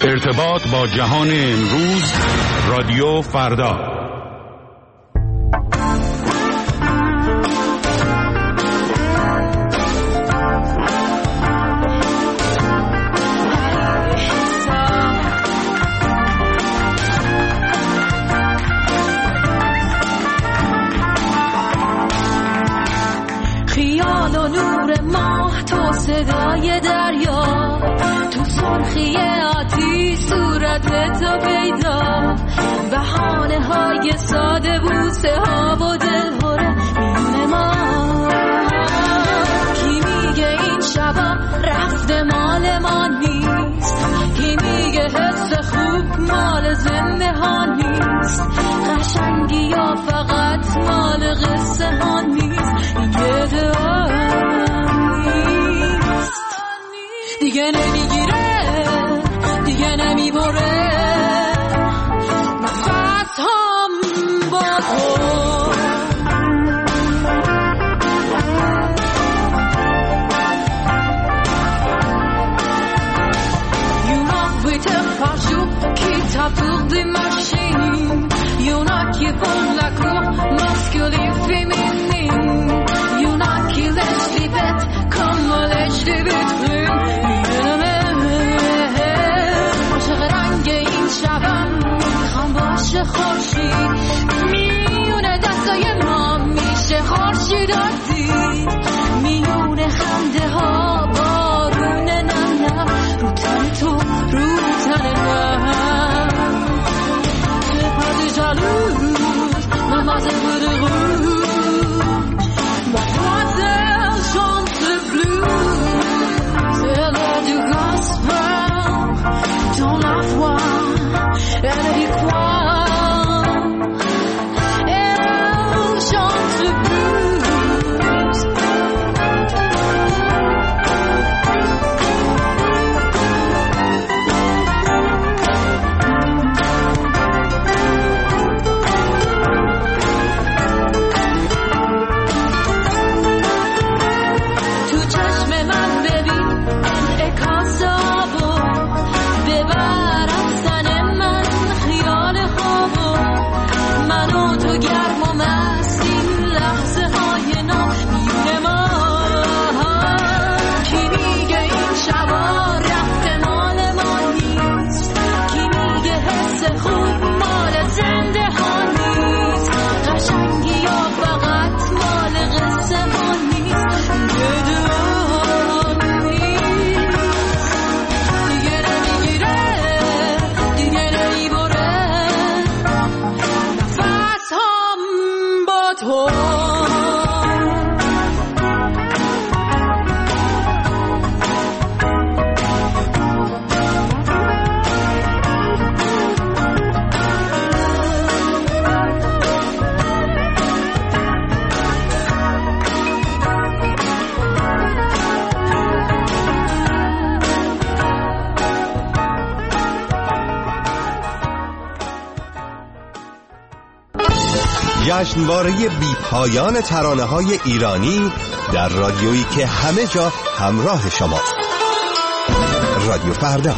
ارتباط با جهان امروز، رادیو فردا. خیال و نور ماه، تو صدای دریا، تو سرخی آتیش صورت تو پیدا، بهانه های ساده بوسه ها و دلهوره میونه ما. کی میگه این شبا رفته مال ما نیست، کی میگه حس خوب مال زنده ها نیست، قشنگی یا فقط مال قصه ها نیست، یه دعا نیست. دیگه نمیگیره، دیگه نمیبره نفس هم با تو. Tape pour des machines, y'en a qui font la cour masculine féminine, y'en a qui lèchent les bêtes comme on lèche des vitrines. عاشق رنگ این شبم میخوام باشه خورشید، میونه دستای ما میشه خورشید دید، میونه خنده ها بارون نم نم رو تن تو رو تن من. Jalouse, mademoiselle de rouge, mademoiselle chante le blues, c'est l'heure du gospel, dans la voix, elle y croit, elle chante le blues. جشنواره بی پایان ترانه‌های ایرانی در رادیویی که همه جا همراه شماست. رادیو فردا.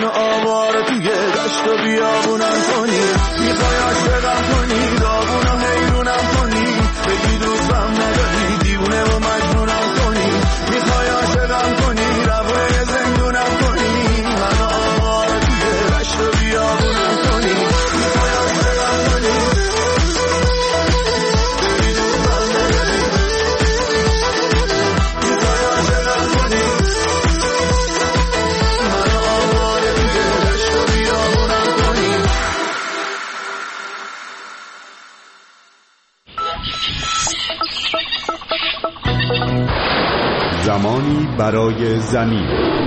منو آواره توی دشت و بیابونم کنی، میخوای عاشقم کنی، داغونو حیرونم کنی، بگی دوستم نداری، دیوونه و مجنونم کنی، میخوای عاشقم کنی، روی زندونم کنی، منو آواره توی دشت و بیابونم کنی، میخوای عاشقم کنی، بگی دوستم نداری، میخوای عاشقم کنی، منو آواره توی دشت و بیابونم کنی. زمانی برای زمین.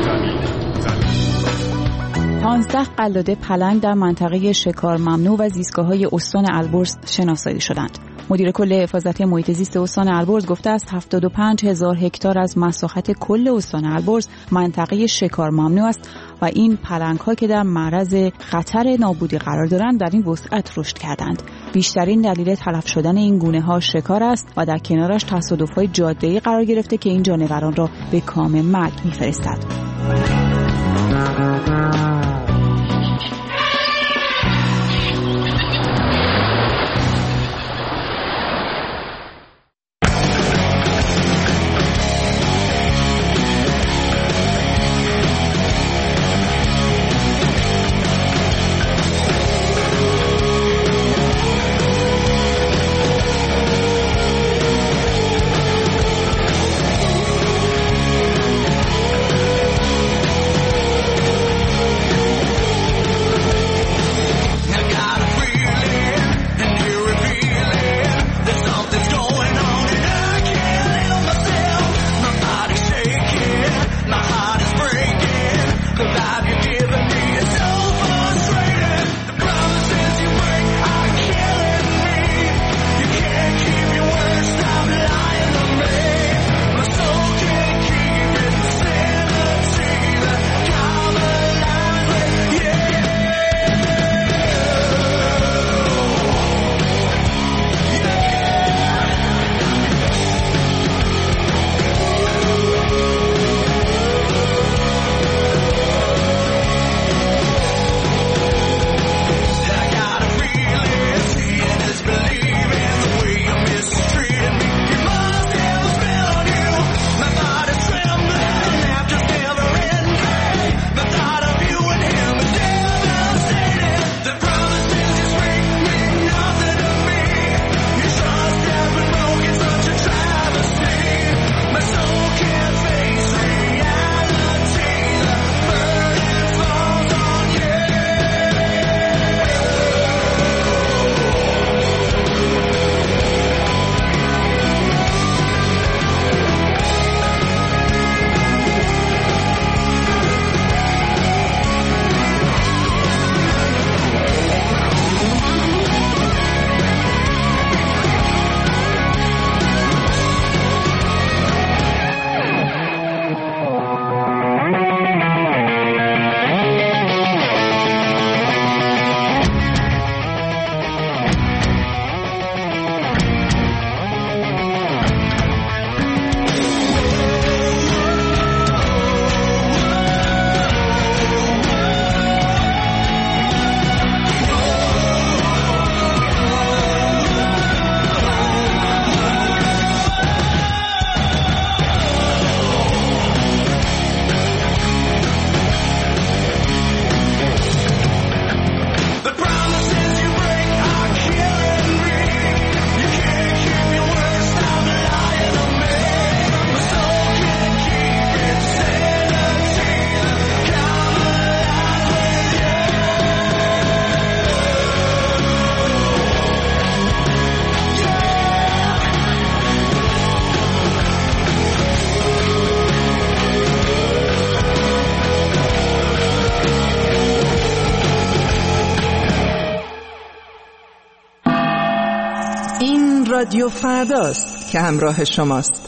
15 قلاده پلنگ در منطقه شکار ممنوع و زیستگاه‌های استان البرز شناسایی شدند. مدیر کل حفاظت محیط زیست استان البرز گفته است 75,000 هکتار از مساحت کل استان البرز منطقه شکار ممنوع است و این پلنگ‌ها که در معرض خطر نابودی قرار دارند در این وسعت رشد کردند. بیشترین دلیل تلف شدن این گونه‌ها شکار است و در کنارش تصادف‌های جاده‌ای قرار گرفته که این جانوران را به کام مرگ می‌فرستد. رادیو فرداست که همراه شماست.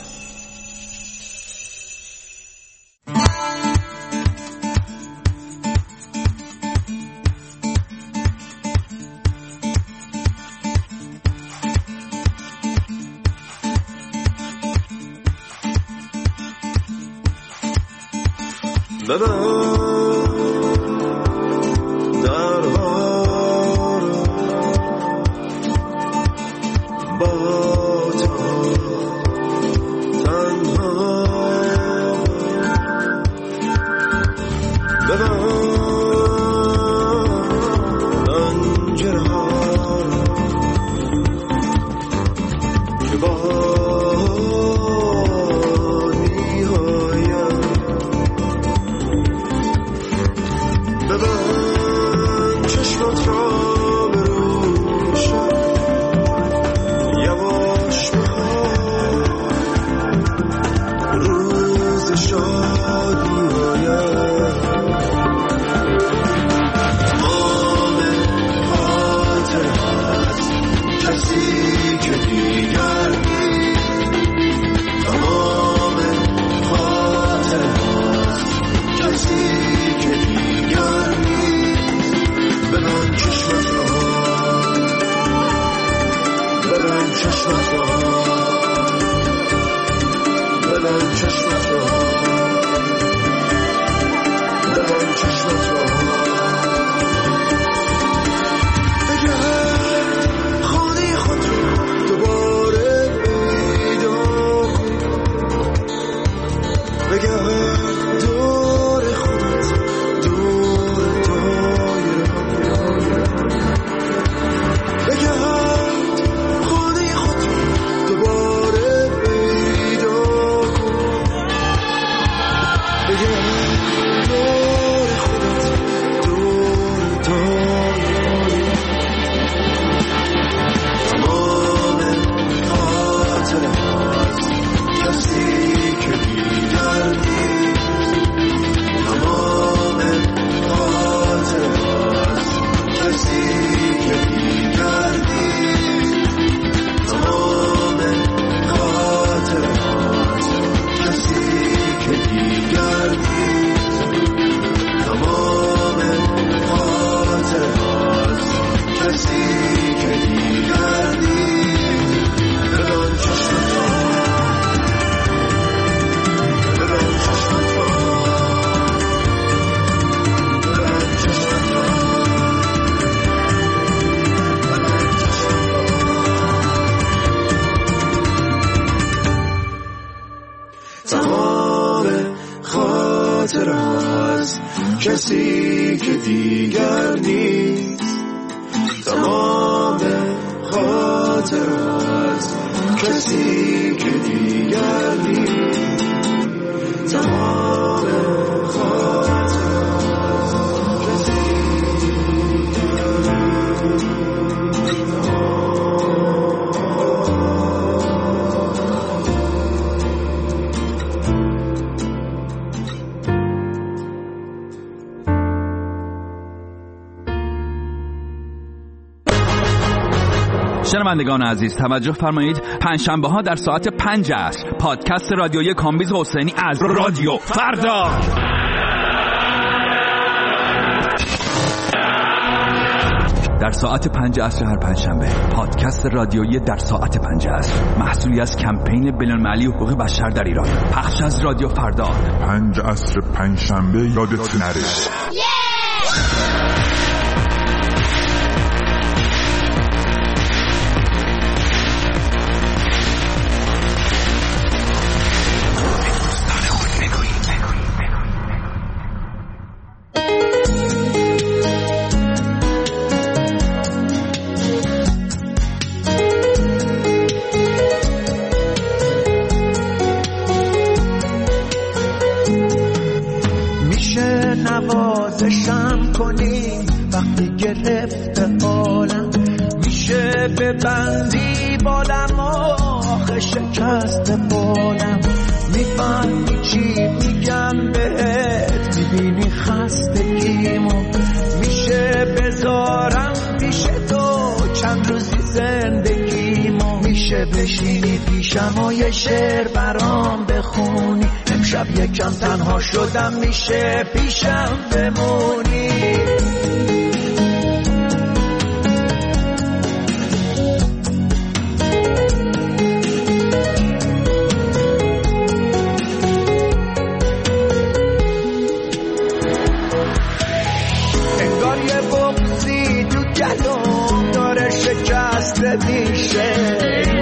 کسی که دیگر نیست، تمام خاطرات کسی که دیگر نیست، تمام خاطرات کسی شنوندگان عزیز توجه فرمایید، پنجشنبه ها در ساعت 5 عصر پادکست رادیویی کامبیز حسینی از رادیو فردا. در ساعت 5 عصر هر پنجشنبه پادکست رادیویی در ساعت 5 عصر، محصولی از کمپین بین‌المللی حقوق بشر در ایران، پخش از رادیو فردا. 5 عصر پنجشنبه یادت نره. نوازشم کنی وقتی گرفته حالم، میشه ببندی بالم آخه شکست بالم، میفهمی چی میگم بهت، میبینی خستگیمو، میشه بذارم پیش تو چند روزی زندگیمو، میشه بشینی پیشم و یه شعر برام بخونی، امشب یکم تنها شدم میشه پیشم بمونی. انگار یه بغضی تو جلوم داره شکسته میشه،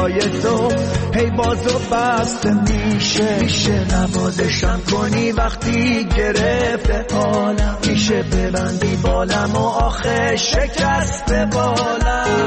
پلکای تو هی بازو بسته میشه نوازشم کنی وقتی گرفته حالم، میشه ببندی بالم و آخه شکسته بالم،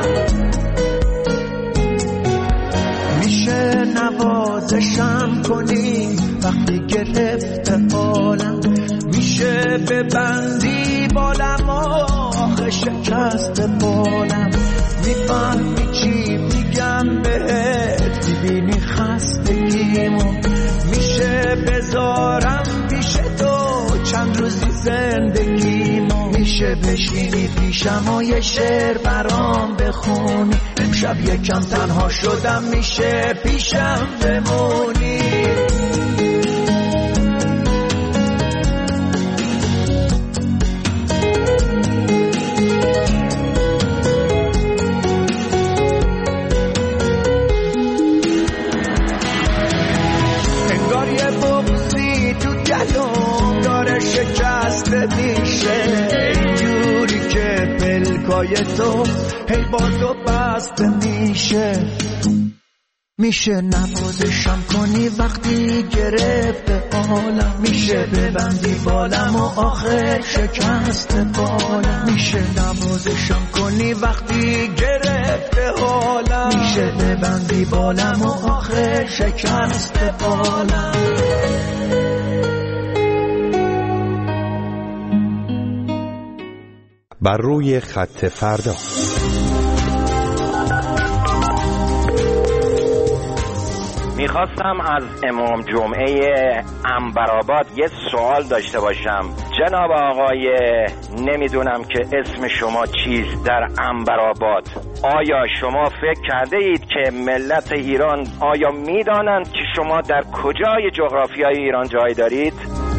میشه نوازشم کنی وقتی گرفته حالم، میشه ببندی بالم و آخه شکسته بالم، میفهمی چی میگم بهت، میبینی خستگیمو، میشه بذارم پیش تو چند روزی زندگیمو، میشه بشینی پیشم و یه شعر برام بخونی، امشب یکم تنها شدم میشه پیشم بمونی. شکسته میشه اینجوری که پلکای تو هی بازو بسته میشه نوازشم کنی وقتی گرفته حالم، میشه ببندی بالم و آخر شکسته بالم، میشه نوازشم کنی وقتی گرفته حالم، میشه ببندی بالم و آخر شکسته بالم. بر روی خط فردا. میخواستم از امام جمعه عنبرآباد یه سوال داشته باشم. جناب آقای نمیدونم که اسم شما چیست در عنبرآباد، آیا شما فکر کرده اید که ملت ایران آیا میدانند که شما در کجای جغرافیای ایران جای دارید؟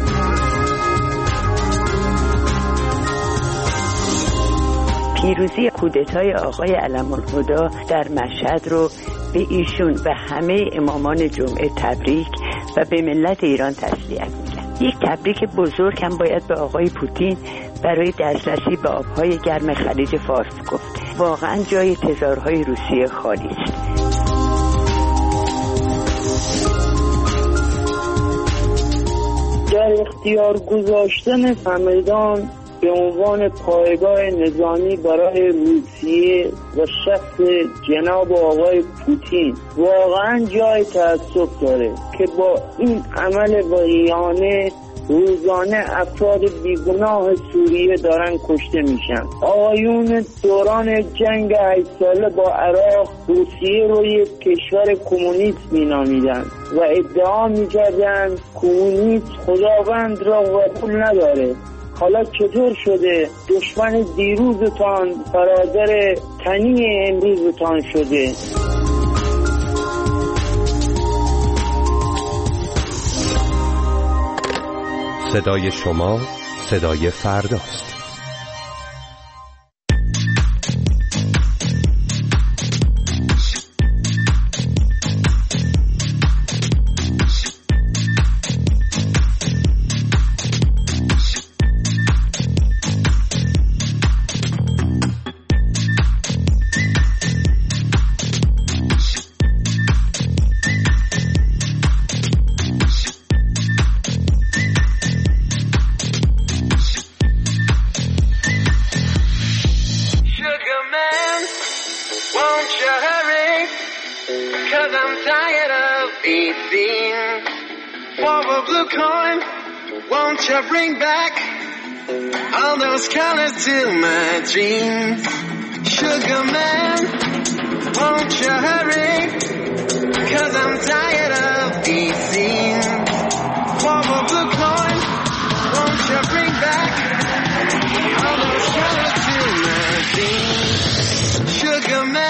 پیروزی کودتای آقای علم‌الهدی در مشهد رو به ایشون و همه امامان جمعه تبریک و به ملت ایران تسلیت میگم. یک تبریک بزرگ هم باید به آقای پوتین برای دسترسی به آبهای گرم خلیج فارس گفت. واقعا جای تزارهای روسیه خالی است. در اختیار گذاشتن همدان به عنوان پایگاه نظامی برای روسیه و شخص جناب آقای پوتین واقعا جای تأسف داره که با این عمل واهیانه روزانه افراد بیگناه سوریه دارن کشته میشن. آقایون دوران جنگ 8 ساله با عراق روسیه رو یک کشور کمونیست مینامیدن و ادعا میکردن کمونیست خداوند را قبول نداره. حالا چطور شده دشمن دیروزتان برادر تنی امروزتان شده؟ صدای شما صدای فرداست. Bring back all those colors to my dreams. Sugar man, won't you hurry? 'Cause I'm tired of these scenes. For a blue coin, won't you bring back all those colors to my dreams? Sugar man.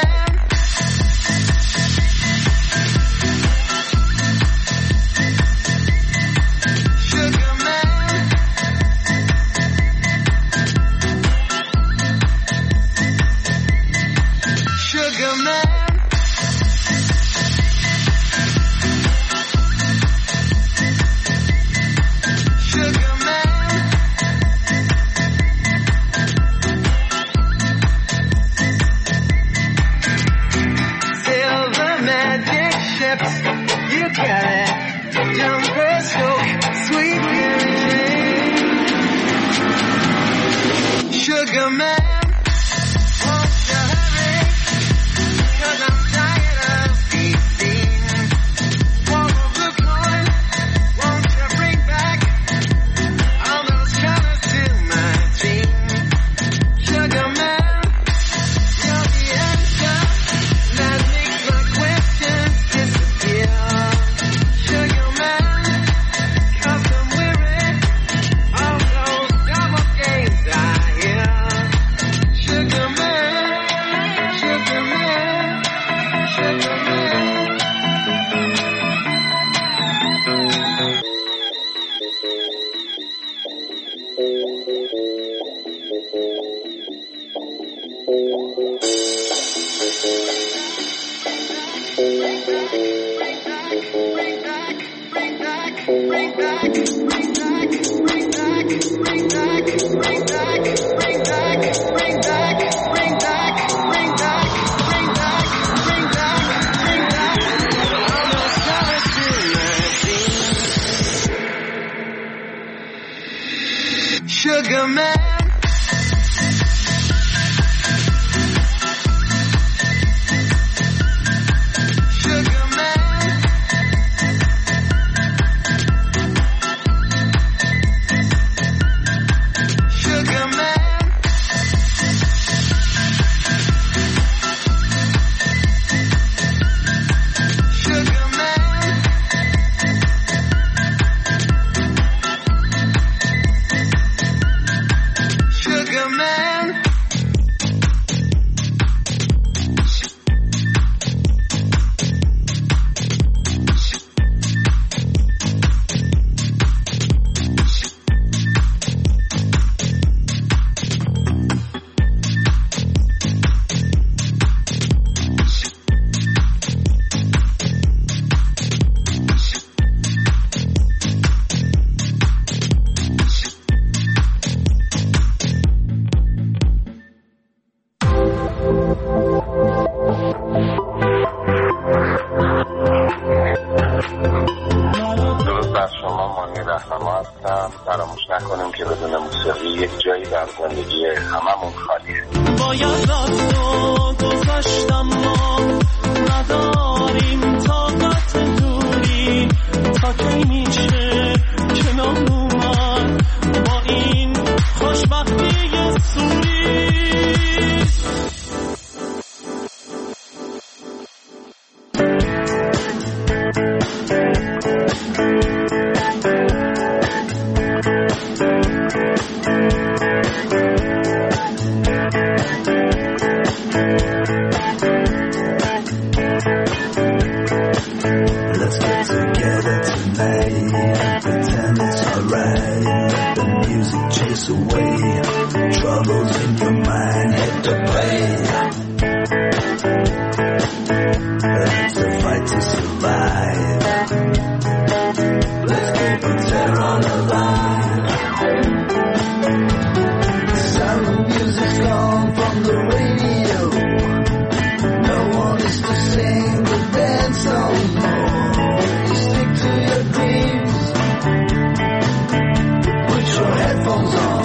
Sugar man, sugar man, sugar man, sugar man. Sugar man, فراموش نکنیم که بدون موسیقی یک جایی در زندگی هممون خالیه. باید رفتو گذاشتم ما نداریم طاقت دوری تا کی میشه کنار اومد با این خوشبختی سوری. Away troubles in your mind, hit the play. It's a fight to survive. Let's keep a terror on the line. The sound of music's gone from the radio. No one is to sing the dance song more. You stick to your dreams. Put your headphones on.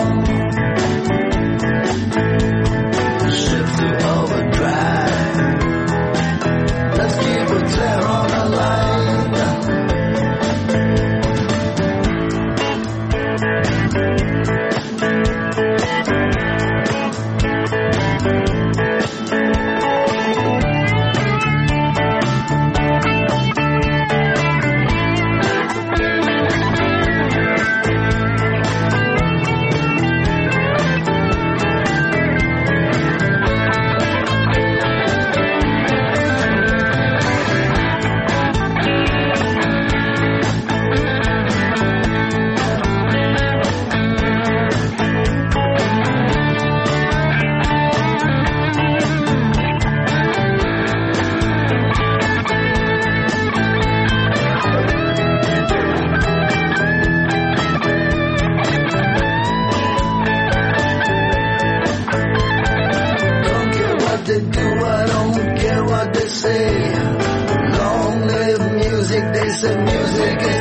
They say music is